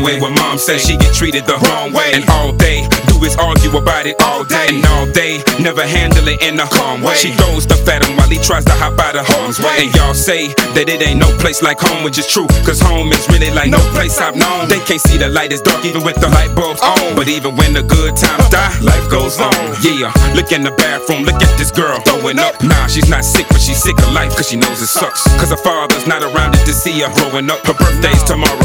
way what mom say. She get treated the wrong way, and all they do is argue about it all day. And all day, never handle it in a calm way. She throws stuff at him while he tries to hop out of harm's way. And y'all say that it ain't no place like home, which is true, cause home is really like no place I've known. They can't see the light is dark even with the light bulbs on. But even when the good times die, life goes on. Yeah, look in the bathroom, look at this girl throwing up. Nah, she's not sick, but she's sick of life, cause she knows it sucks. Cause her father's not around to see her growing up. Her birthday's tomorrow.